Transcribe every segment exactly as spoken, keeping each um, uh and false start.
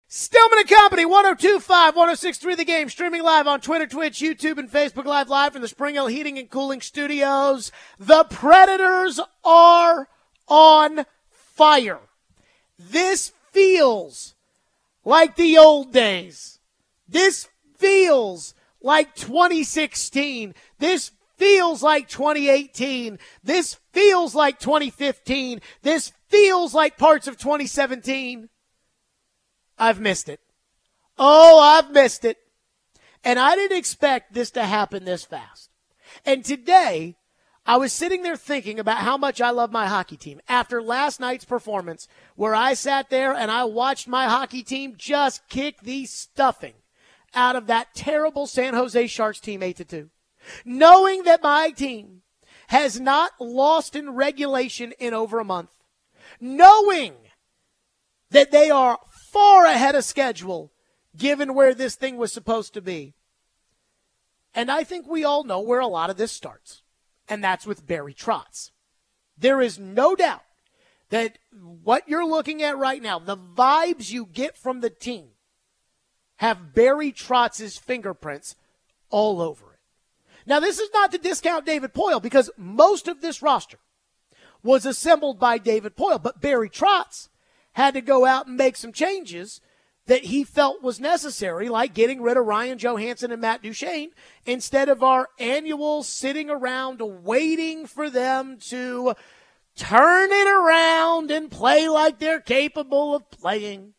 Stillman and Company, one oh two point five, one oh six point three The Game, streaming live on Twitter, Twitch, YouTube, and Facebook Live, live from the Spring Hill Heating and Cooling Studios. The Predators are on fire. This feels like the old days. This feels like twenty sixteen. This feels like twenty eighteen. This feels like twenty fifteen. This feels like parts of twenty seventeen. I've missed it. Oh, I've missed it. And I didn't expect this to happen this fast. And today, I was sitting there thinking about how much I love my hockey team. After last night's performance, where I sat there and I watched my hockey team just kick the stuffing out of that terrible San Jose Sharks team eight to two. Knowing that my team has not lost in regulation in over a month. Knowing that they are far ahead of schedule, given where this thing was supposed to be. And I think we all know where a lot of this starts, and that's with Barry Trotz. There is no doubt that what you're looking at right now, the vibes you get from the team, have Barry Trotz's fingerprints all over it. Now, this is not to discount David Poile, because most of this roster was assembled by David Poile, but Barry Trotz had to go out and make some changes that he felt was necessary, like getting rid of Ryan Johansson and Matt Duchene, instead of our annual sitting around waiting for them to turn it around and play like they're capable of playing.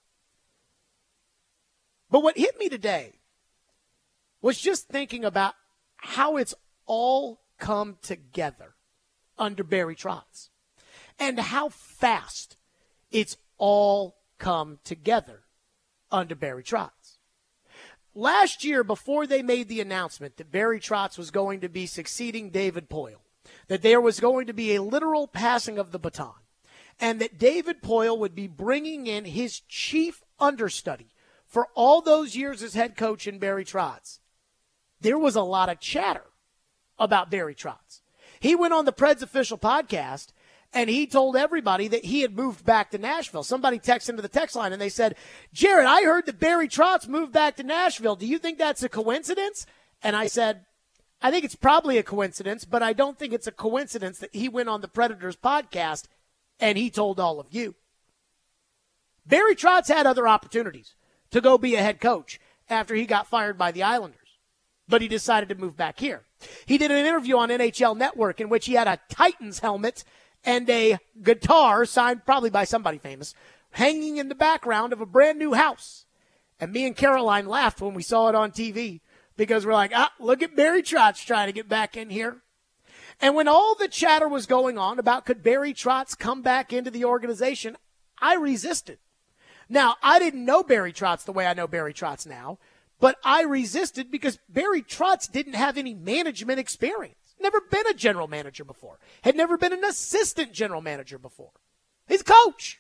But what hit me today was just thinking about how it's all come together under Barry Trotz and how fast it's all come together under Barry Trotz. Last year, before they made the announcement that Barry Trotz was going to be succeeding David Poile, that there was going to be a literal passing of the baton, and that David Poile would be bringing in his chief understudy for all those years as head coach in Barry Trotz, there was a lot of chatter about Barry Trotz. He went on the Preds official podcast, and he told everybody that he had moved back to Nashville. Somebody texted into the text line, and they said, Jared, I heard that Barry Trotz moved back to Nashville. Do you think that's a coincidence? And I said, I think it's probably a coincidence, but I don't think it's a coincidence that he went on the Predators podcast and he told all of you. Barry Trotz had other opportunities to go be a head coach after he got fired by the Islanders, but he decided to move back here. He did an interview on N H L Network in which he had a Titans helmet and a guitar signed probably by somebody famous hanging in the background of a brand new house. And me and Caroline laughed when we saw it on T V because we're like, ah, look at Barry Trotz trying to get back in here. And when all the chatter was going on about could Barry Trotz come back into the organization, I resisted. Now, I didn't know Barry Trotz the way I know Barry Trotz now, but I resisted because Barry Trotz didn't have any management experience. Never been a general manager before. Had never been an assistant general manager before. He's a coach.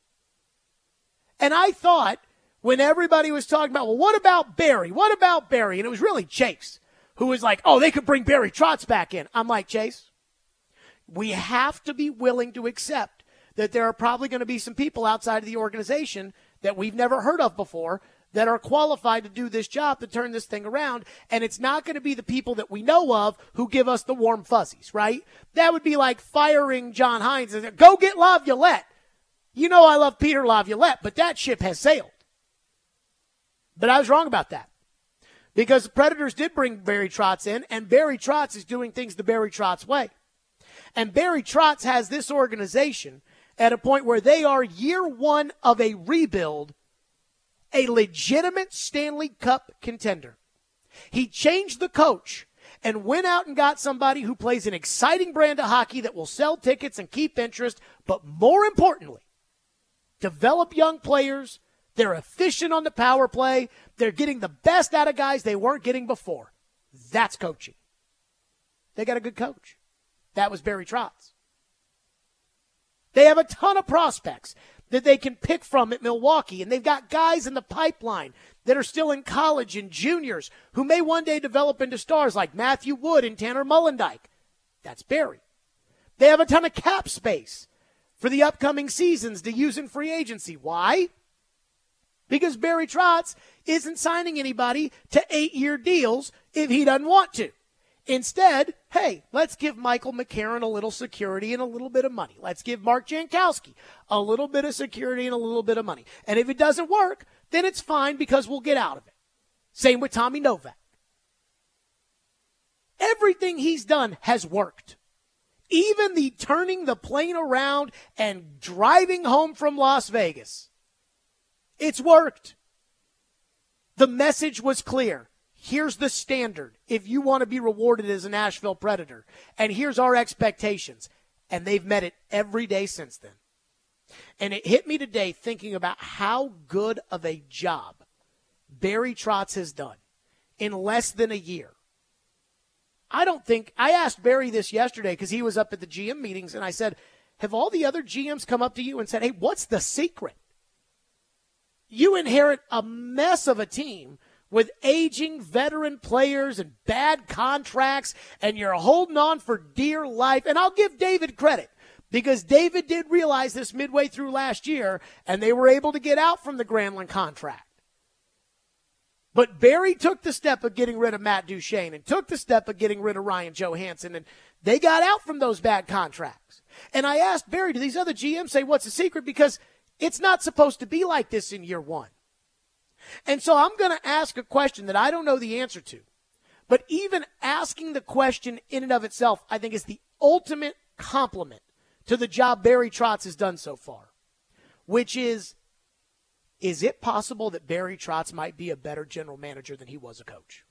And I thought when everybody was talking about, well, what about Barry? What about Barry? And it was really Chase who was like, oh, they could bring Barry Trotz back in. I'm like, Chase, we have to be willing to accept that there are probably going to be some people outside of the organization that we've never heard of before that are qualified to do this job to turn this thing around, and it's not going to be the people that we know of who give us the warm fuzzies, right? That would be like firing John Hines and go get Laviolette. You know I love Peter Laviolette, but that ship has sailed. But I was wrong about that because the Predators did bring Barry Trotz in, and Barry Trotz is doing things the Barry Trotz way. And Barry Trotz has this organization at a point where they are year one of a rebuild, a legitimate Stanley Cup contender. He changed the coach and went out and got somebody who plays an exciting brand of hockey that will sell tickets and keep interest, but more importantly, develop young players. They're efficient on the power play. They're getting the best out of guys they weren't getting before. That's coaching. They got a good coach. That was Barry Trotz. They have a ton of prospects that they can pick from at Milwaukee, and they've got guys in the pipeline that are still in college and juniors who may one day develop into stars like Matthew Wood and Tanner Mullendijk. That's Barry. They have a ton of cap space for the upcoming seasons to use in free agency. Why? because Barry Trotz isn't signing anybody to eight-year deals if he doesn't want to. Instead, hey, let's give Michael McCarron a little security and a little bit of money. Let's give Mark Jankowski a little bit of security and a little bit of money. And if it doesn't work, then it's fine because we'll get out of it. Same with Tommy Novak. Everything he's done has worked. Even the turning the plane around and driving home from Las Vegas. It's worked. The message was clear. Here's the standard if you want to be rewarded as a Nashville Predator. And here's our expectations. And they've met it every day since then. And it hit me today thinking about how good of a job Barry Trotz has done in less than a year. I don't think, I asked Barry this yesterday because he was up at the G M meetings, and I said, have all the other G Ms come up to you and said, hey, what's the secret? You inherit a mess of a team with aging veteran players and bad contracts, and you're holding on for dear life. And I'll give David credit, because David did realize this midway through last year, and they were able to get out from the Granlund contract. But Barry took the step of getting rid of Matt Duchene and took the step of getting rid of Ryan Johansson, and they got out from those bad contracts. And I asked Barry, do these other G Ms say, what's the secret? Because it's not supposed to be like this in year one. And so I'm going to ask a question that I don't know the answer to. But even asking the question in and of itself, I think, is the ultimate compliment to the job Barry Trotz has done so far, which is, is it possible that Barry Trotz might be a better general manager than he was a coach?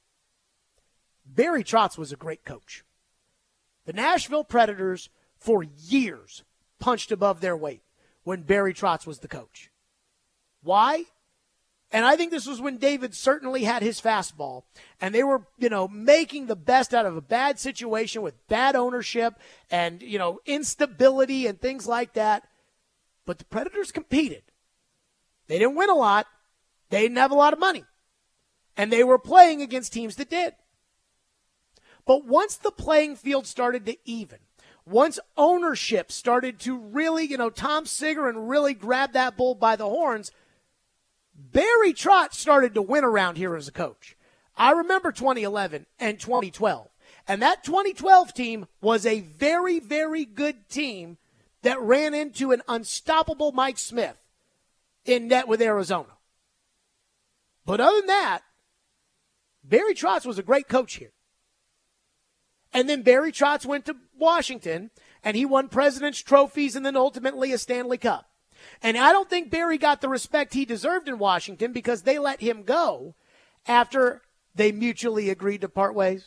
Barry Trotz was a great coach. The Nashville Predators, for years, punched above their weight when Barry Trotz was the coach. Why? And I think this was when David certainly had his fastball, and they were, you know, making the best out of a bad situation with bad ownership and, you know, instability and things like that. But the Predators competed. They didn't win a lot. They didn't have a lot of money. And they were playing against teams that did. But once the playing field started to even, once ownership started to really, you know, Tom Sigerin really grab that bull by the horns, Barry Trotz started to win around here as a coach. I remember twenty eleven and twenty twelve. And that twenty twelve team was a very, very good team that ran into an unstoppable Mike Smith in net with Arizona. But other than that, Barry Trotz was a great coach here. And then Barry Trotz went to Washington, and he won President's Trophies and then ultimately a Stanley Cup. And I don't think Barry got the respect he deserved in Washington because they let him go after they mutually agreed to part ways.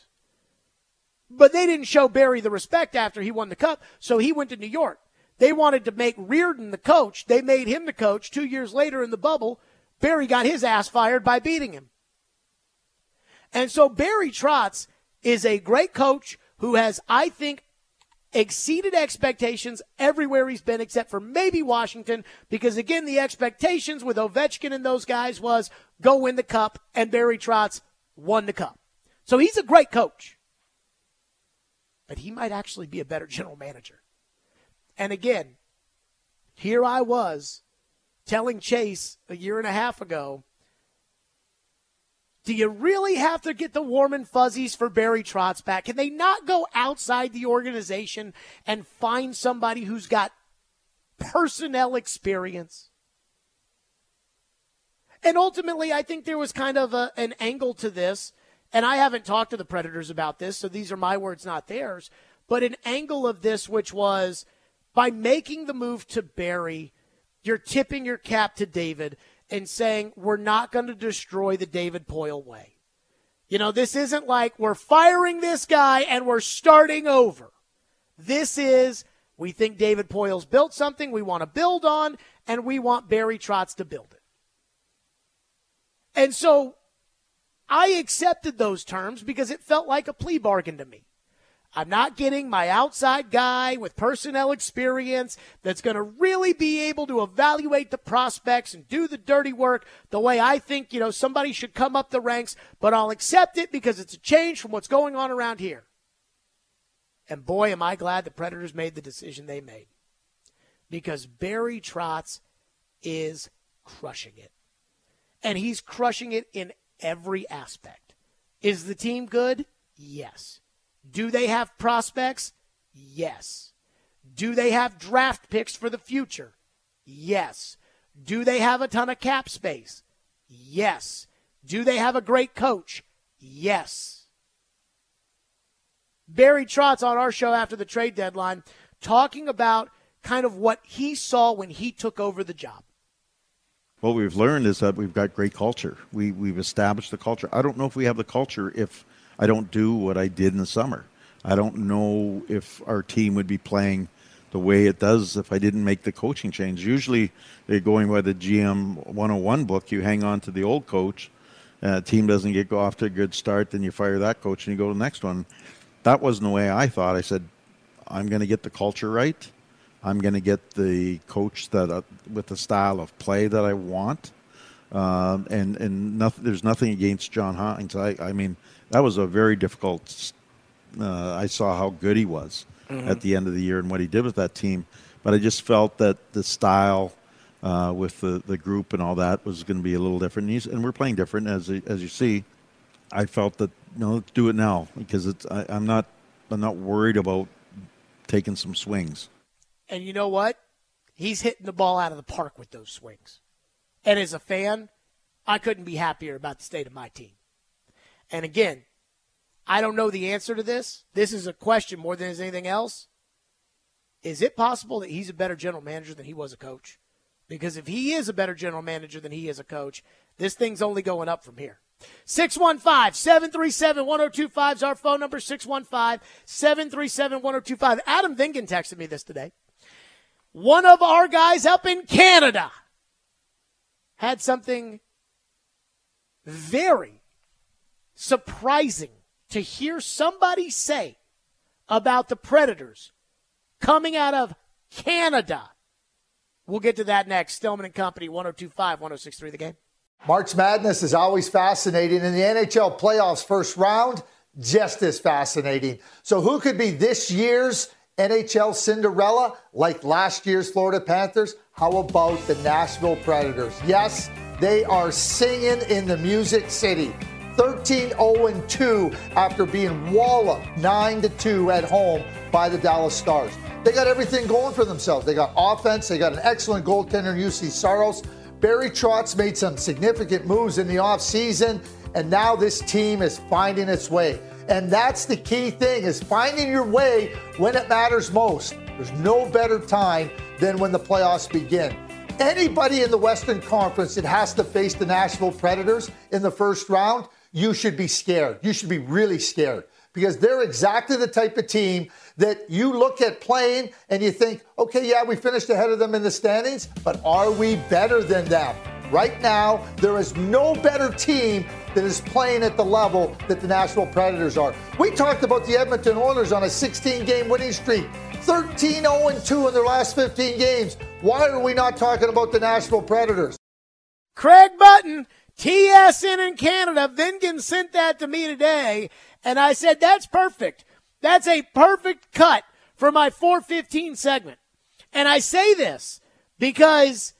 But they didn't show Barry the respect after he won the cup, so he went to New York. They wanted to make Reardon the coach. They made him the coach. Two years later in the bubble, Barry got his ass fired by beating him. And so Barry Trotz is a great coach who has, I think, exceeded expectations everywhere he's been except for maybe Washington, because, again, the expectations with Ovechkin and those guys was go win the cup, and Barry Trotz won the cup. So he's a great coach. But he might actually be a better general manager. And, again, here I was telling Chase a year and a half ago, do you really have to get the warm and fuzzies for Barry Trotz back? Can they not go outside the organization and find somebody who's got personnel experience? And ultimately, I think there was kind of a, an angle to this, and I haven't talked to the Predators about this, so these are my words, not theirs, but an angle of this which was, by making the move to Barry, you're tipping your cap to David and saying, we're not going to destroy the David Poile way. You know, this isn't like we're firing this guy and we're starting over. This is, we think David Poile's built something we want to build on, and we want Barry Trotz to build it. And so I accepted those terms because it felt like a plea bargain to me. I'm not getting my outside guy with personnel experience that's going to really be able to evaluate the prospects and do the dirty work the way I think, you know, somebody should come up the ranks, but I'll accept it because it's a change from what's going on around here. And boy, am I glad the Predators made the decision they made, because Barry Trotz is crushing it. and he's crushing it in every aspect. Is the team good? Yes. Do they have prospects? Yes. Do they have draft picks for the future? Yes. Do they have a ton of cap space? Yes. Do they have a great coach? Yes. Barry Trotz on our show after the trade deadline talking about kind of what he saw when he took over the job. What we've learned is that we've got great culture. We, we've established the culture. I don't know if we have the culture if I don't do what I did in the summer. I don't know if our team would be playing the way it does if I didn't make the coaching change. Usually, they're going by the G M one oh one book. You hang on to the old coach. Uh, team doesn't get go off to a good start, then you fire that coach and you go to the next one. That wasn't the way I thought. I said, I'm going to get the culture right. I'm going to get the coach that uh, with the style of play that I want. Um, and and nothing, there's nothing against John Hines. I, I mean, that was a very difficult. Uh, I saw how good he was mm-hmm. at the end of the year and what he did with that team. But I just felt that the style uh, with the, the group and all that was going to be a little different. And, he's, and we're playing different, as as you see. I felt that, you know, let's do it now because it's, I, I'm not I'm not worried about taking some swings. And you know what? He's hitting the ball out of the park with those swings. And as a fan, I couldn't be happier about the state of my team. And again, I don't know the answer to this. This is a question more than anything else. Is it possible that he's a better general manager than he was a coach? Because if he is a better general manager than he is a coach, this thing's only going up from here. six one five, seven three seven, one oh two five is our phone number, six one five, seven three seven, one oh two five. Adam Vingan texted me this today. One of our guys up in Canada had something very surprising to hear somebody say about the Predators coming out of Canada. We'll get to that next. Stillman and Company, one oh two five, one oh six three The Game. March Madness is always fascinating, and the N H L playoffs first round, just as fascinating. So who could be this year's N H L Cinderella like last year's Florida Panthers? How about the Nashville Predators? Yes, they are singing in the Music City. thirteen oh two after being walloped nine to two at home by the Dallas Stars. They got everything going for themselves. They got offense. They got an excellent goaltender, U C Saros. Barry Trotz made some significant moves in the offseason, and now this team is finding its way. And that's the key thing, is finding your way when it matters most. There's no better time than when the playoffs begin. Anybody in the Western Conference that has to face the Nashville Predators in the first round, you should be scared. You should be really scared, because they're exactly the type of team that you look at playing and you think, okay, yeah, we finished ahead of them in the standings, but are we better than them? Right now, there is no better team that is playing at the level that the Nashville Predators are. We talked about the Edmonton Oilers on a sixteen-game winning streak, thirteen oh two in their last fifteen games. Why are we not talking about the Nashville Predators? Craig Button, T S N in Canada. Vingan sent that to me today, and I said, that's perfect. That's a perfect cut for my four fifteen segment. And I say this because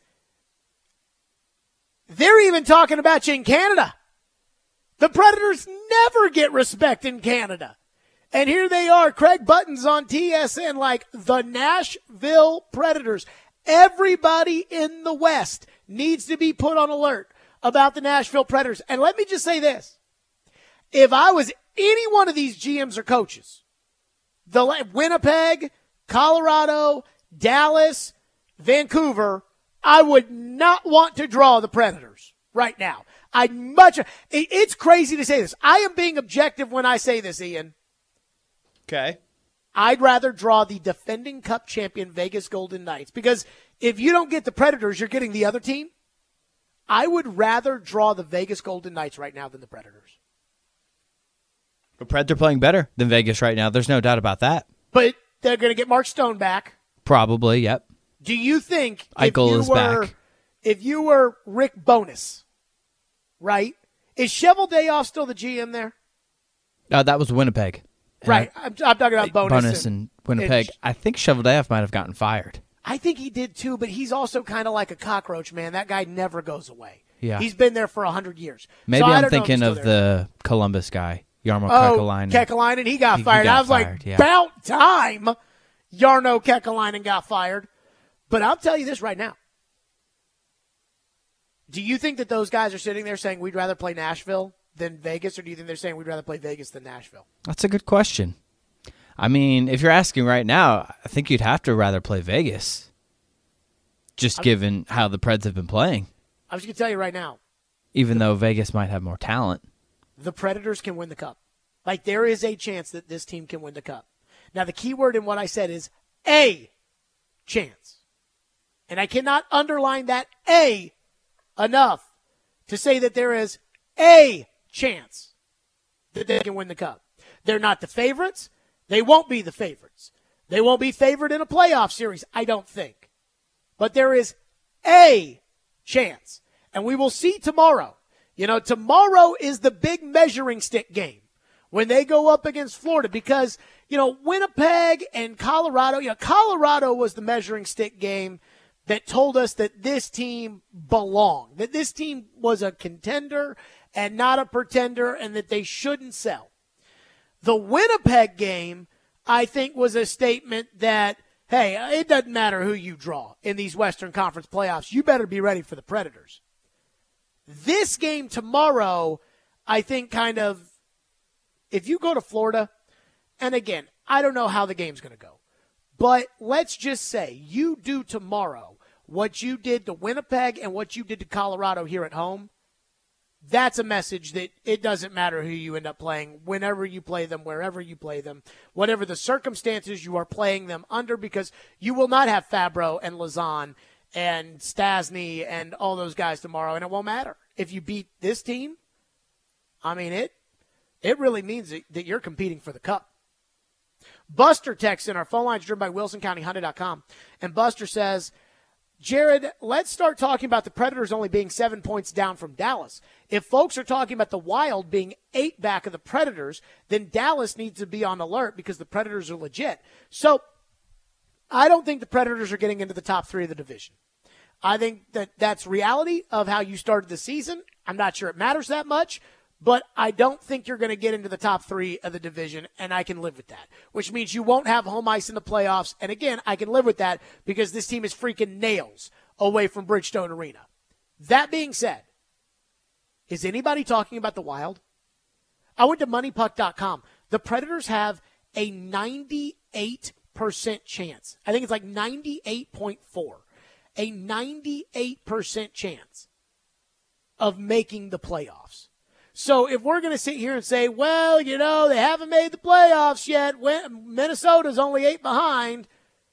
they're even talking about you in Canada. The Predators never get respect in Canada. And here they are. Craig Button's on T S N like the Nashville Predators. Everybody in the West needs to be put on alert about the Nashville Predators. And let me just say this. If I was any one of these G Ms or coaches, the Winnipeg, Colorado, Dallas, Vancouver, I would not want to draw the Predators right now. I'd much, it's crazy to say this. I am being objective when I say this, Ian. Okay. I'd rather draw the defending Cup champion Vegas Golden Knights, because if you don't get the Predators, you're getting the other team. I would rather draw the Vegas Golden Knights right now than the Predators. The Preds are playing better than Vegas right now. There's no doubt about that. But they're going to get Mark Stone back. Probably, yep. Do you think Eichel if you is were, back. if you were Rick Bowness, right? Is Cheveldayoff still the G M there? Uh, that was Winnipeg. Right. I'm, I'm talking about Bowness. Bowness and, and Winnipeg. And I think Cheveldayoff might have gotten fired. I think he did too, but he's also kind of like a cockroach, man. That guy never goes away. Yeah. He's been there for one hundred years. Maybe so I I'm don't know if thinking he's of still there. the Columbus guy, Jarmo Oh, Kekalainen. Kekalainen, he got He- he fired. got I was fired, like, yeah. about time Jarno Kekalainen got fired. But I'll tell you this right now. Do you think that those guys are sitting there saying we'd rather play Nashville than Vegas, or do you think they're saying we'd rather play Vegas than Nashville? That's a good question. I mean, if you're asking right now, I think you'd have to rather play Vegas, just I'm, given how the Preds have been playing. I'm just going to tell you right now. Even though Vegas might have more talent. The Predators can win the Cup. Like, there is a chance that this team can win the Cup. Now, the key word in what I said is a chance. And I cannot underline that A enough to say that there is a chance that they can win the Cup. They're not the favorites. They won't be the favorites. They won't be favored in a playoff series, I don't think. But there is a chance. And we will see tomorrow. You know, tomorrow is the big measuring stick game when they go up against Florida because, you know, Winnipeg and Colorado, you know, Colorado was the measuring stick game that told us that this team belonged, that this team was a contender and not a pretender, and that they shouldn't sell. The Winnipeg game, I think, was a statement that, hey, it doesn't matter who you draw in these Western Conference playoffs. You better be ready for the Predators. This game tomorrow, I think kind of, if you go to Florida, and again, I don't know how the game's going to go, but let's just say you do tomorrow what you did to Winnipeg and what you did to Colorado here at home. That's a message that it doesn't matter who you end up playing, whenever you play them, wherever you play them, whatever the circumstances you are playing them under, because you will not have Fabro and Lazan and Stasny and all those guys tomorrow, and it won't matter. If you beat this team, I mean, it it really means that, that you're competing for the Cup. Buster texts in. Our phone line is driven by Wilson County Honda dot com, and Buster says, Jared, let's start talking about the Predators only being seven points down from Dallas. If folks are talking about the Wild being eight back of the Predators, then Dallas needs to be on alert because the Predators are legit. So I don't think the Predators are getting into the top three of the division. I think that that's reality of how you started the season. I'm not sure it matters that much, but I don't think you're going to get into the top three of the division, and I can live with that, which means you won't have home ice in the playoffs. And again, I can live with that because this team is freaking nails away from Bridgestone Arena. That being said, is anybody talking about the Wild? I went to money puck dot com. The Predators have a ninety-eight percent chance. I think it's like ninety-eight point four. A ninety-eight percent chance of making the playoffs. So if we're going to sit here and say, well, you know, they haven't made the playoffs yet, Minnesota's only eight behind,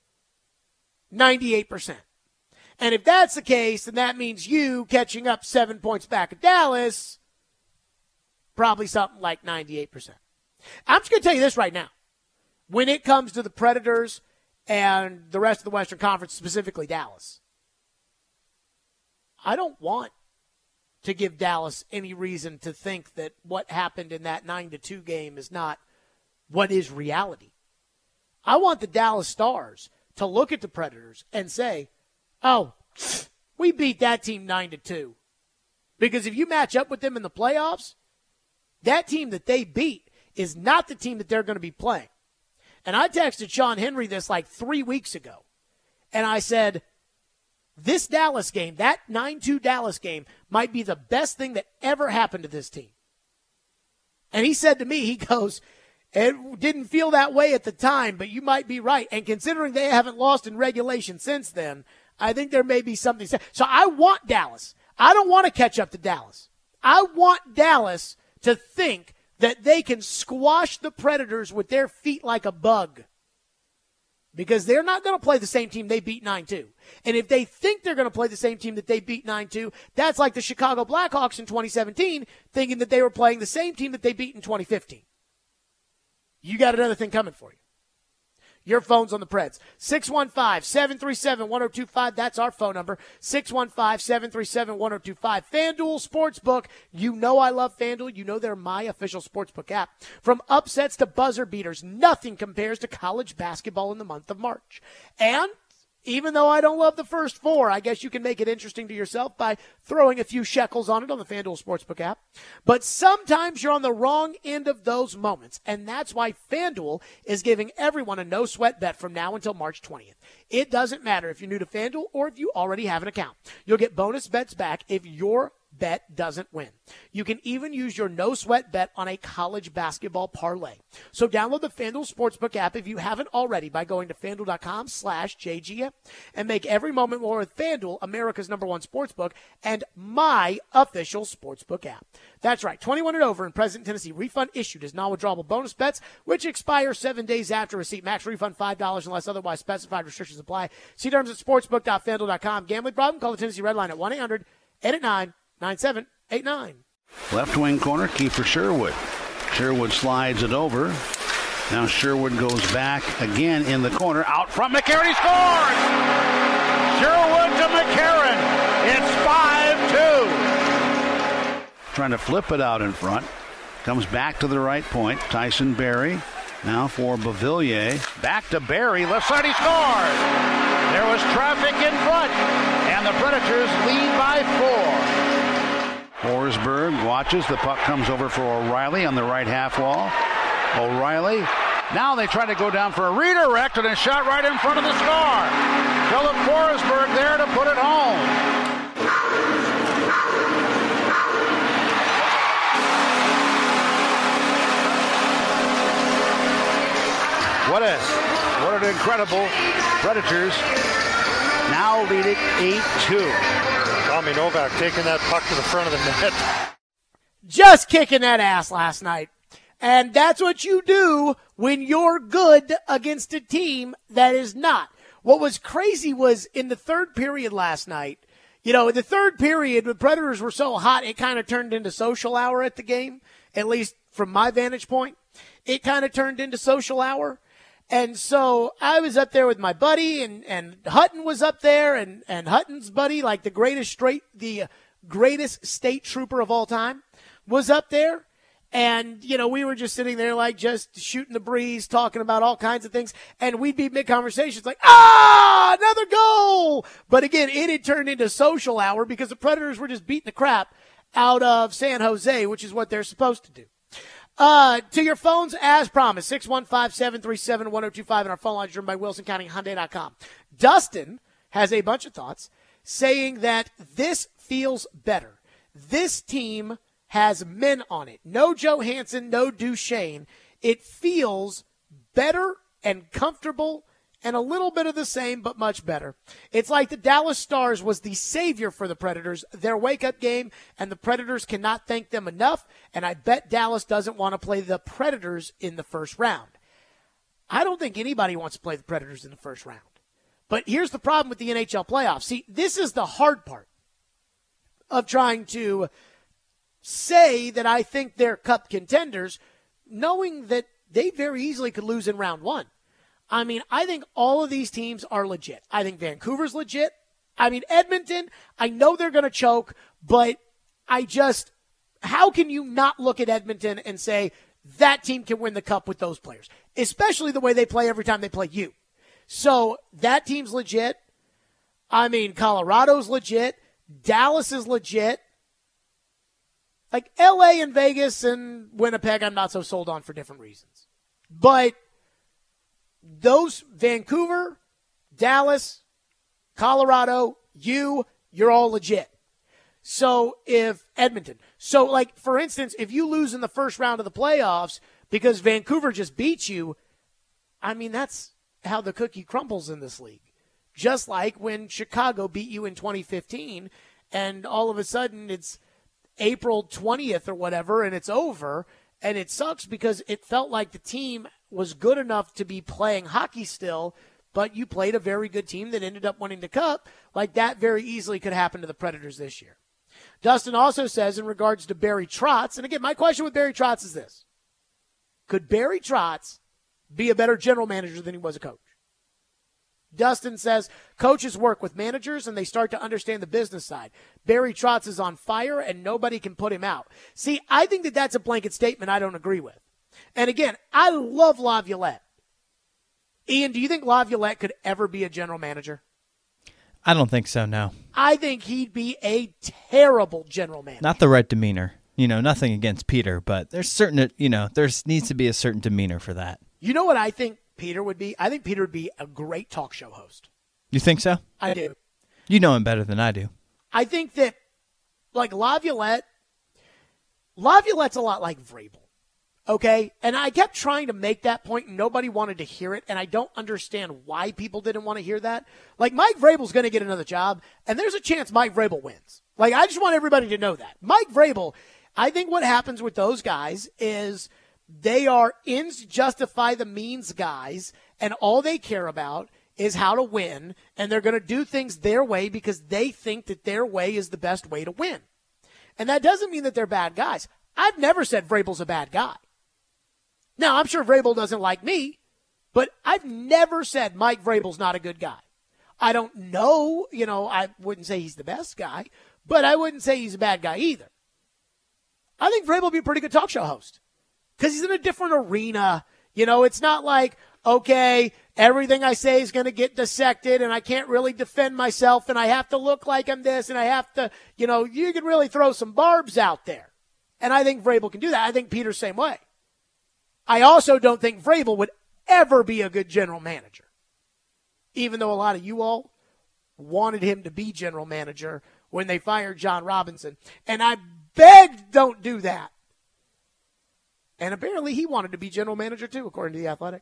ninety-eight percent. And if that's the case, then that means you catching up seven points back at Dallas, probably something like ninety-eight percent. I'm just going to tell you this right now. When it comes to the Predators and the rest of the Western Conference, specifically Dallas, I don't want to give Dallas any reason to think that what happened in that nine to two game is not what is reality. I want the Dallas Stars to look at the Predators and say, oh, we beat that team nine to two. Because if you match up with them in the playoffs, that team that they beat is not the team that they're going to be playing. And I texted Sean Henry this like three weeks ago. And I said, this Dallas game, that nine two Dallas game, might be the best thing that ever happened to this team. And he said to me, he goes, it didn't feel that way at the time, but you might be right. And considering they haven't lost in regulation since then, I think there may be something. So I want Dallas. I don't want to catch up to Dallas. I want Dallas to think that they can squash the Predators with their feet like a bug. Because they're not going to play the same team they beat nine two. And if they think they're going to play the same team that they beat nine two, that's like the Chicago Blackhawks in twenty seventeen, thinking that they were playing the same team that they beat in twenty fifteen. You got another thing coming for you. Your phone's on the Preds. six one five, seven three seven, one oh two five. That's our phone number. six one five, seven three seven, one oh two five. FanDuel Sportsbook. You know I love FanDuel. You know they're my official sportsbook app. From upsets to buzzer beaters, nothing compares to college basketball in the month of March. And even though I don't love the first four, I guess you can make it interesting to yourself by throwing a few shekels on it on the FanDuel Sportsbook app. But sometimes you're on the wrong end of those moments, and that's why FanDuel is giving everyone a no-sweat bet from now until March twentieth. It doesn't matter if you're new to FanDuel or if you already have an account. You'll get bonus bets back if your bet doesn't win. You can even use your no-sweat bet on a college basketball parlay. So download the FanDuel Sportsbook app if you haven't already by going to FanDuel.com slash JGM and make every moment more with FanDuel, America's number one sportsbook, and my official sportsbook app. That's right, twenty-one and over in present Tennessee. Refund issued as non-withdrawable bonus bets, which expire seven days after receipt. Max refund five dollars unless otherwise specified. Restrictions apply. See terms at sportsbook dot fanduel dot com. Gambling problem? Call the Tennessee Red Line at one eight hundred eight eight nine nine seven eight nine. Left wing corner, Kiefer Sherwood. Sherwood slides it over. Now Sherwood goes back again in the corner. Out front, McCarron, he scores! Sherwood to McCarron. It's five two. Trying to flip it out in front. Comes back to the right point. Tyson Berry. Now for Beauvillier. Back to Berry. Left side, he scores! There was traffic in front. And the Predators lead by four. Forsberg watches. The puck comes over for O'Reilly on the right half wall. O'Reilly. Now they try to go down for a redirect and a shot right in front of the star. Philip Forsberg there to put it home. What a, what an incredible Predators now leading eight two. Tommy Novak taking that puck to the front of the net. Just kicking that ass last night. And that's what you do when you're good against a team that is not. What was crazy was in the third period last night, you know, in the third period, the Predators were so hot, it kind of turned into social hour at the game, at least from my vantage point. It kind of turned into social hour. And so I was up there with my buddy, and, and Hutton was up there, and, and Hutton's buddy, like the greatest straight, the greatest state trooper of all time, was up there. And, you know, we were just sitting there like just shooting the breeze, talking about all kinds of things. And we'd be mid-conversations like, ah, another goal. But again, it had turned into social hour because the Predators were just beating the crap out of San Jose, which is what they're supposed to do. Uh, to your phones, as promised, six one five, seven three seven, one oh two five, and our phone line is driven by Wilson County Hyundai dot com. Dustin has a bunch of thoughts saying that this feels better. This team has men on it. No Johansson, no Duchesne. It feels better and comfortable and a little bit of the same, but much better. It's like the Dallas Stars was the savior for the Predators, their wake-up game, and the Predators cannot thank them enough, and I bet Dallas doesn't want to play the Predators in the first round. I don't think anybody wants to play the Predators in the first round. But here's the problem with the N H L playoffs. See, this is the hard part of trying to say that I think they're cup contenders, knowing that they very easily could lose in round one. I mean, I think all of these teams are legit. I think Vancouver's legit. I mean, Edmonton, I know they're going to choke, but I just, how can you not look at Edmonton and say that team can win the cup with those players, especially the way they play every time they play you? So that team's legit. I mean, Colorado's legit. Dallas is legit. Like L A and Vegas and Winnipeg, I'm not so sold on for different reasons. But those Vancouver, Dallas, Colorado, you, you're all legit. So if Edmonton, so like for instance, if you lose in the first round of the playoffs because Vancouver just beat you, I mean, that's how the cookie crumbles in this league. Just like when Chicago beat you in twenty fifteen and all of a sudden it's April twentieth or whatever and it's over, and it sucks because it felt like the team was good enough to be playing hockey still, but you played a very good team that ended up winning the cup. Like that very easily could happen to the Predators this year. Dustin also says in regards to Barry Trotz, and again, my question with Barry Trotz is this. Could Barry Trotz be a better general manager than he was a coach? Dustin says coaches work with managers and they start to understand the business side. Barry Trotz is on fire and nobody can put him out. See, I think that that's a blanket statement I don't agree with. And again, I love Laviolette. Ian, do you think Laviolette could ever be a general manager? I don't think so, no. I think he'd be a terrible general manager. Not the right demeanor. You know, nothing against Peter, but there's certain, you know, there's needs to be a certain demeanor for that. You know what I think Peter would be? I think Peter would be a great talk show host. You think so? I do. You know him better than I do. I think that, like, Laviolette, Laviolette's a lot like Vrabel, okay? And I kept trying to make that point, and nobody wanted to hear it, and I don't understand why people didn't want to hear that. Like, Mike Vrabel's going to get another job, and there's a chance Mike Vrabel wins. Like, I just want everybody to know that. Mike Vrabel, I think what happens with those guys is they are ends justify the means guys, and all they care about is how to win, and they're going to do things their way because they think that their way is the best way to win. And that doesn't mean that they're bad guys. I've never said Vrabel's a bad guy. Now, I'm sure Vrabel doesn't like me, but I've never said Mike Vrabel's not a good guy. I don't know, you know, I wouldn't say he's the best guy, but I wouldn't say he's a bad guy either. I think Vrabel will be a pretty good talk show host because he's in a different arena. You know, it's not like, okay, everything I say is going to get dissected and I can't really defend myself and I have to look like I'm this and I have to, you know, you can really throw some barbs out there. And I think Vrabel can do that. I think Peter's the same way. I also don't think Vrabel would ever be a good general manager, even though a lot of you all wanted him to be general manager when they fired John Robinson. And I begged, don't do that. And apparently he wanted to be general manager too, according to The Athletic.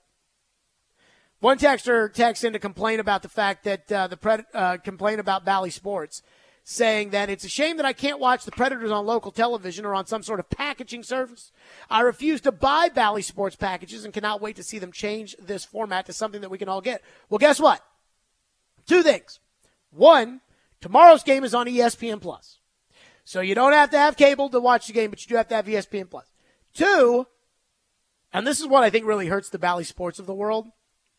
One texter texts in to complain about the fact that uh, the pred- uh, complain about Bally Sports, saying that it's a shame that I can't watch the Predators on local television or on some sort of packaging service. I refuse to buy Bally Sports packages and cannot wait to see them change this format to something that we can all get. Well, guess what? Two things. One, tomorrow's game is on E S P N Plus. So you don't have to have cable to watch the game, but you do have to have E S P N Plus. Two, and this is what I think really hurts the Bally Sports of the world,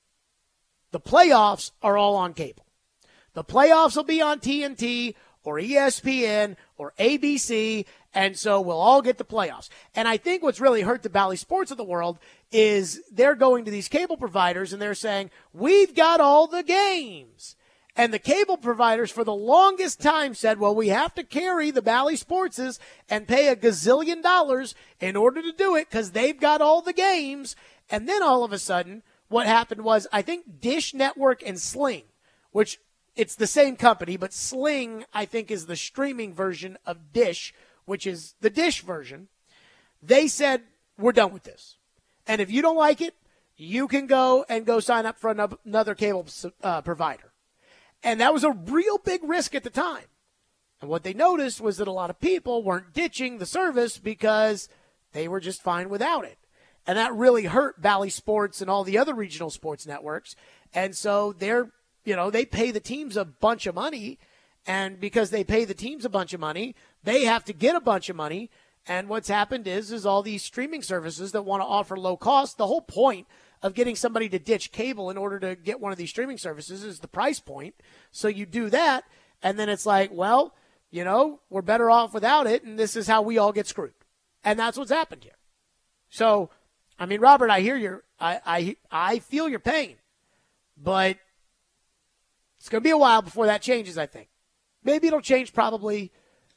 the playoffs are all on cable. The playoffs will be on T N T or E S P N or A B C, and so we'll all get the playoffs. And I think what's really hurt the Bally Sports of the world is they're going to these cable providers and they're saying, we've got all the games. And the cable providers for the longest time said, well, we have to carry the Bally Sportses and pay a gazillion dollars in order to do it because they've got all the games. And then all of a sudden, what happened was, I think Dish Network and Sling, which it's the same company, but Sling, I think, is the streaming version of Dish, which is the Dish version. They said, we're done with this. And if you don't like it, you can go and go sign up for another cable uh, provider. And that was a real big risk at the time. And what they noticed was that a lot of people weren't ditching the service because they were just fine without it. And that really hurt Bally Sports and all the other regional sports networks. And so they're, you know, they pay the teams a bunch of money. And because they pay the teams a bunch of money, they have to get a bunch of money. And what's happened is, is all these streaming services that want to offer low cost, the whole point of getting somebody to ditch cable in order to get one of these streaming services is the price point. So you do that, and then it's like, well, you know, we're better off without it, and this is how we all get screwed. And that's what's happened here. So, I mean, Robert, I hear your, I, I, I feel your pain, but it's going to be a while before that changes, I think. Maybe it'll change probably.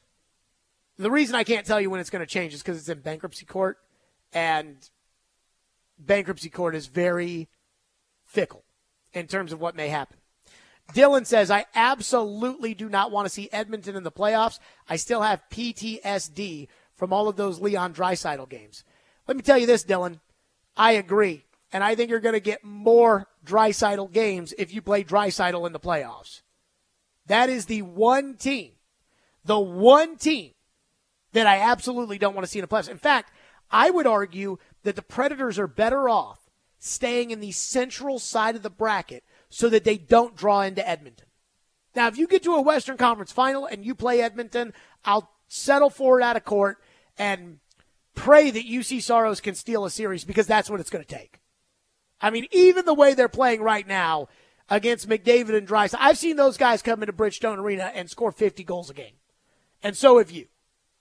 The reason I can't tell you when it's going to change is because it's in bankruptcy court, and bankruptcy court is very fickle in terms of what may happen. Dylan says, I absolutely do not want to see Edmonton in the playoffs. I still have P T S D from all of those Leon Draisaitl games. Let me tell you this, Dylan. I agree. And I think you're going to get more Draisaitl games if you play Draisaitl in the playoffs. That is the one team, the one team that I absolutely don't want to see in the playoffs. In fact, I would argue that the Predators are better off staying in the central side of the bracket so that they don't draw into Edmonton. Now, if you get to a Western Conference final and you play Edmonton, I'll settle for it out of court and pray that U C Soros can steal a series because that's what it's going to take. I mean, even the way they're playing right now against McDavid and Draisaitl, I've seen those guys come into Bridgestone Arena and score fifty goals a game. And so have you.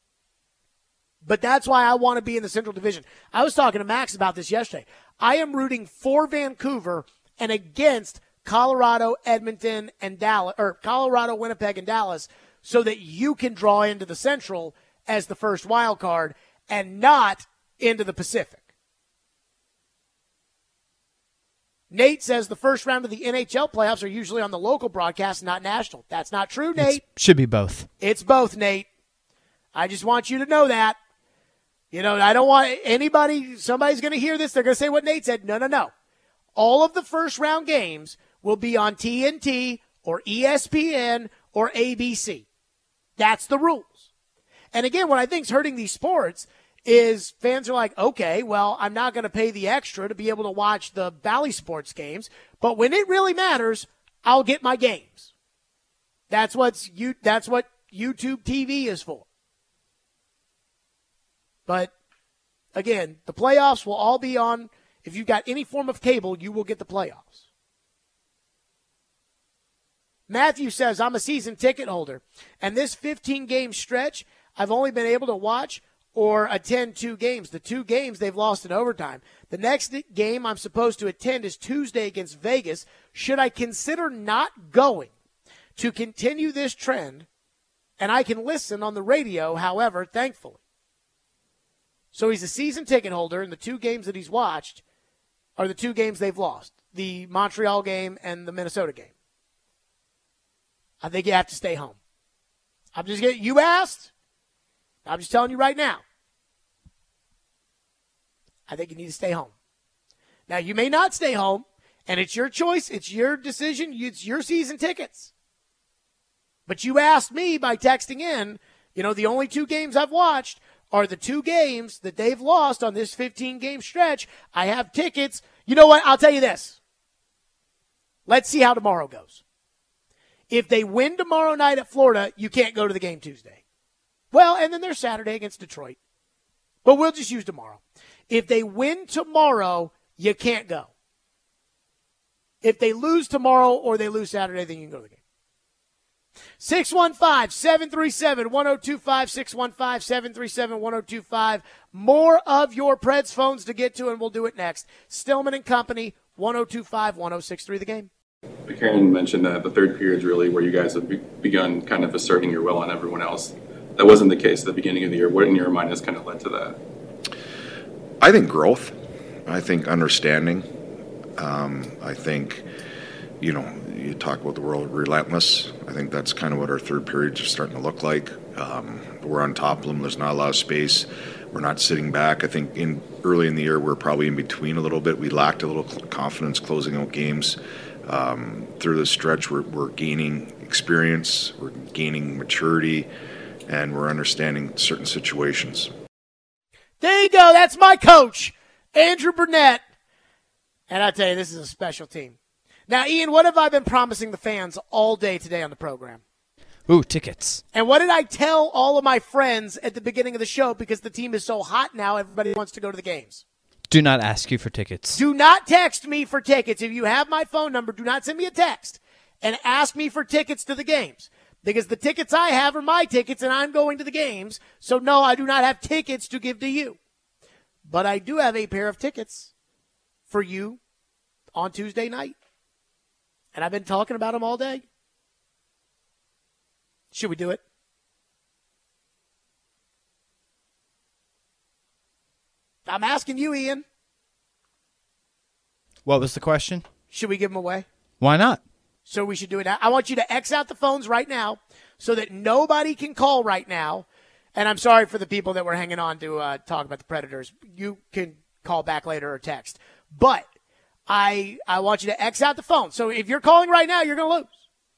But that's why I want to be in the Central Division. I was talking to Max about this yesterday. I am rooting for Vancouver and against Colorado, Edmonton, and Dallas, or Colorado, Winnipeg, and Dallas, so that you can draw into the Central as the first wild card and not into the Pacific. Nate says the first round of the N H L playoffs are usually on the local broadcast, not national. That's not true, Nate. It should be both. It's both, Nate. I just want you to know that. You know, I don't want anybody, somebody's going to hear this, they're going to say what Nate said. No, no, no. All of the first round games will be on T N T or E S P N or A B C. That's the rules. And again, what I think is hurting these sports is fans are like, okay, well, I'm not going to pay the extra to be able to watch the Bally Sports games, but when it really matters, I'll get my games. That's what's you. That's what YouTube T V is for. But again, the playoffs will all be on. If you've got any form of cable, you will get the playoffs. Matthew says, I'm a season ticket holder, and this fifteen-game stretch, I've only been able to watch or attend two games. The two games they've lost in overtime. The next game I'm supposed to attend is Tuesday against Vegas. Should I consider not going to continue this trend? And I can listen on the radio, however, thankfully. So he's a season ticket holder, and the two games that he's watched are the two games they've lost, the Montreal game and the Minnesota game. I think you have to stay home. I'm just getting, you asked, I'm just telling you right now. I think you need to stay home. Now, you may not stay home, and it's your choice. It's your decision. It's your season tickets. But you asked me by texting in, you know, the only two games I've watched are the two games that they've lost on this fifteen-game stretch. I have tickets. You know what? I'll tell you this. Let's see how tomorrow goes. If they win tomorrow night at Florida, you can't go to the game Tuesday. Well, and then there's Saturday against Detroit. But we'll just use tomorrow. If they win tomorrow, you can't go. If they lose tomorrow or they lose Saturday, then you can go to the game. six one five, seven three seven, one oh two five, six one five, seven three seven, one oh two five. More of your Preds phones to get to, and we'll do it next. Stillman and Company, one oh two five, one oh six three, the game. Karen mentioned that the third period is really where you guys have be- begun kind of asserting your will on everyone else. That wasn't the case at the beginning of the year. What in your mind has kind of led to that? I think growth. I think understanding. Um, I think, you know, you talk about the world relentless. I think that's kind of what our third period is starting to look like. Um, we're on top of them. There's not a lot of space. We're not sitting back. I think in early in the year we're probably in between a little bit. We lacked a little confidence closing out games. Um, through this stretch, we're, we're gaining experience, we're gaining maturity, and we're understanding certain situations. There you go. That's my coach, Andrew Burnett. And I tell you, this is a special team. Now, Ian, what have I been promising the fans all day today on the program? Ooh, tickets. And what did I tell all of my friends at the beginning of the show? Because the team is so hot now, everybody wants to go to the games. Do not ask you for tickets. Do not text me for tickets. If you have my phone number, do not send me a text and ask me for tickets to the games. Because the tickets I have are my tickets, and I'm going to the games. So, no, I do not have tickets to give to you. But I do have a pair of tickets for you on Tuesday night. And I've been talking about them all day. Should we do it? I'm asking you, Ian. What was the question? Should we give them away? Why not? So we should do it now. I want you to X out the phones right now so that nobody can call right now. And I'm sorry for the people that were hanging on to uh, talk about the Predators. You can call back later or text. But I I want you to X out the phone. So if you're calling right now, you're going to lose.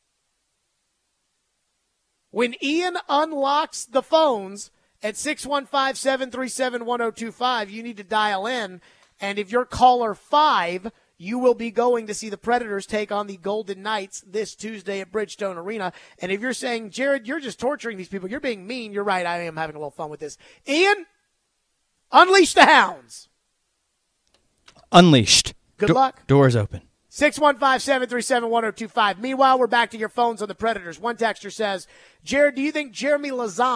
When Ian unlocks the phones at six one five, seven three seven, one oh two five, you need to dial in. And if you're caller five, you will be going to see the Predators take on the Golden Knights this Tuesday at Bridgestone Arena. And if you're saying, Jared, you're just torturing these people, you're being mean, you're right, I am having a little fun with this. Ian, unleash the hounds. Unleashed. Good Do- luck. Doors open. six one five, seven three seven, one oh two five. Meanwhile, we're back to your phones on the Predators. One texter says, Jared, do you think Jeremy Lauzon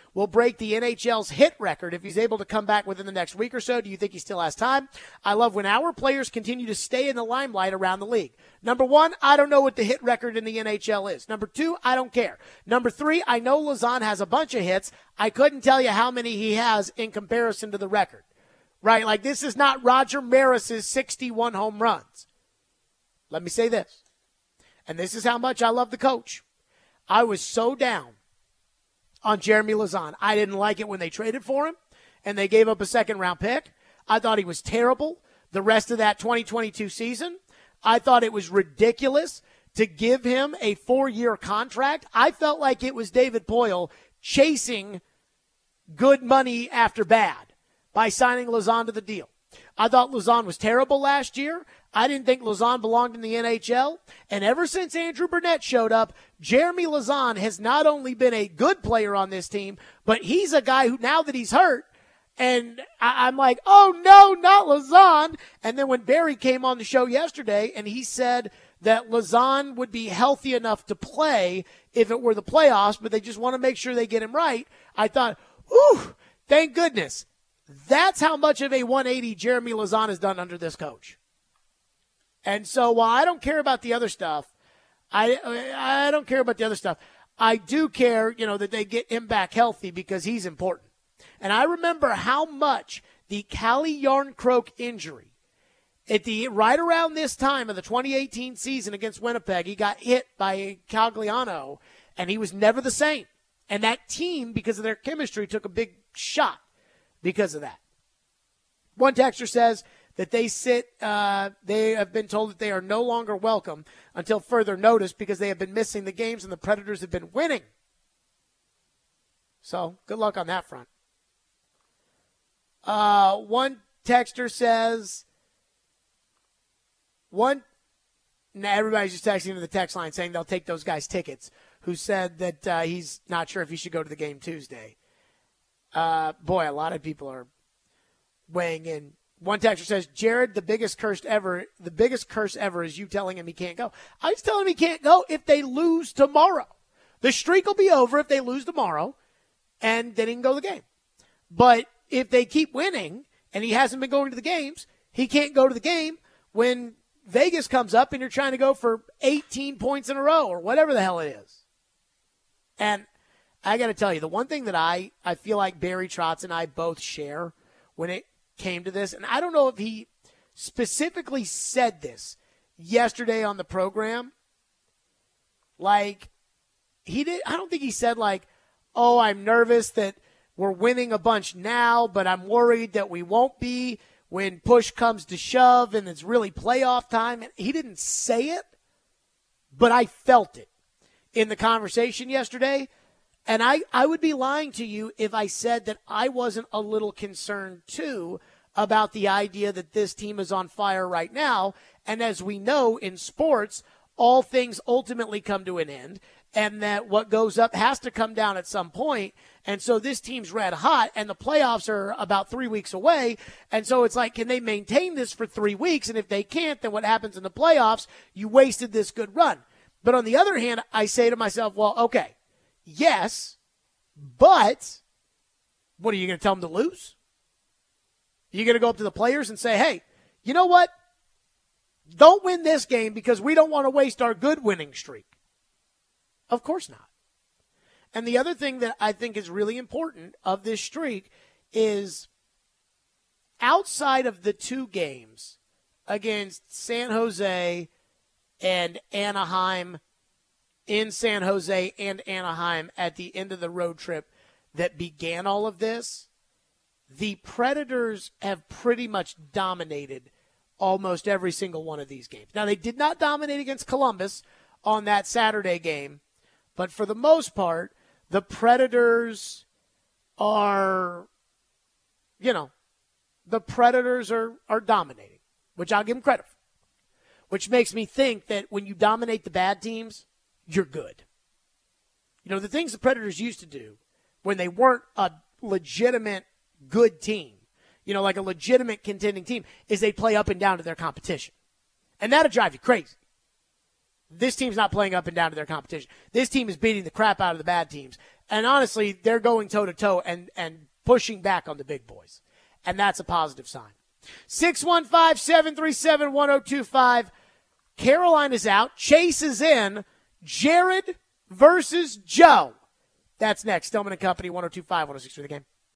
will break the N H L's hit record if he's able to come back within the next week or so. Do you think he still has time? I love when our players continue to stay in the limelight around the league. Number one, I don't know what the hit record in the N H L is. Number two, I don't care. Number three, I know Lauzon has a bunch of hits. I couldn't tell you how many he has in comparison to the record. Right? Like, this is not Roger Maris's sixty-one home runs. Let me say this, and this is how much I love the coach. I was so down on Jeremy Lauzon. I didn't like it when they traded for him, and they gave up a second-round pick. I thought he was terrible the rest of that twenty twenty-two season. I thought it was ridiculous to give him a four-year contract. I felt like it was David Poile chasing good money after bad by signing Lauzon to the deal. I thought Lauzon was terrible last year. I didn't think Lauzon belonged in the N H L. And ever since Andrew Burnett showed up, Jeremy Lauzon has not only been a good player on this team, but he's a guy who, now that he's hurt, and I, I'm like, oh, no, not Lauzon. And then when Barry came on the show yesterday and he said that Lauzon would be healthy enough to play if it were the playoffs, but they just want to make sure they get him right, I thought, ooh, thank goodness. That's how much of a one eighty Jeremy Lauzon has done under this coach. And so while I don't care about the other stuff, I I don't care about the other stuff. I do care, you know, that they get him back healthy because he's important. And I remember how much the Calle Jarnkrok injury at the right around this time of the twenty eighteen season against Winnipeg, he got hit by Cagliano, and he was never the same. And that team, because of their chemistry, took a big shot because of that. One texter says that they sit, uh, they have been told that they are no longer welcome until further notice because they have been missing the games and the Predators have been winning. So good luck on that front. Uh, one texter says, one, now everybody's just texting to the text line saying they'll take those guys' tickets, who said that uh, he's not sure if he should go to the game Tuesday. Uh, boy, a lot of people are weighing in. One texter says, Jared, the biggest curse ever, the biggest curse ever is you telling him he can't go. I was telling him he can't go if they lose tomorrow. The streak will be over if they lose tomorrow, and then he can go to the game. But if they keep winning and he hasn't been going to the games, he can't go to the game when Vegas comes up and you're trying to go for eighteen points in a row or whatever the hell it is. And I got to tell you, the one thing that I, I feel like Barry Trotz and I both share when it came to this, and I don't know if he specifically said this yesterday on the program, like, he did, I don't think he said, like, oh, I'm nervous that we're winning a bunch now, but I'm worried that we won't be when push comes to shove and it's really playoff time. He didn't say it, but I felt it in the conversation yesterday. And I, I would be lying to you if I said that I wasn't a little concerned, too, about the idea that this team is on fire right now. And as we know in sports, all things ultimately come to an end, and that what goes up has to come down at some point. And so this team's red hot, and the playoffs are about three weeks away. And so it's like, can they maintain this for three weeks? And if they can't, then what happens in the playoffs? You wasted this good run. But on the other hand, I say to myself, well, okay, yes, but what are you going to tell them to lose? You're going to go up to the players and say, hey, you know what? Don't win this game because we don't want to waste our good winning streak. Of course not. And the other thing that I think is really important of this streak is outside of the two games against San Jose and Anaheim, in San Jose and Anaheim at the end of the road trip that began all of this, the Predators have pretty much dominated almost every single one of these games. Now, they did not dominate against Columbus on that Saturday game, but for the most part, the Predators are, you know, the Predators are, are dominating, which I'll give them credit for, which makes me think that when you dominate the bad teams, you're good. You know, the things the Predators used to do when they weren't a legitimate good team, you know, like a legitimate contending team, is they play up and down to their competition. And that'll drive you crazy. This team's not playing up and down to their competition. This team is beating the crap out of the bad teams. And honestly, they're going toe-to-toe and, and pushing back on the big boys. And that's a positive sign. six one five, seven three seven, one oh two five. Carolina's out. Chase is in. Jared versus Joe. That's next. Stillman and Company, one oh two five, one oh six three The Game.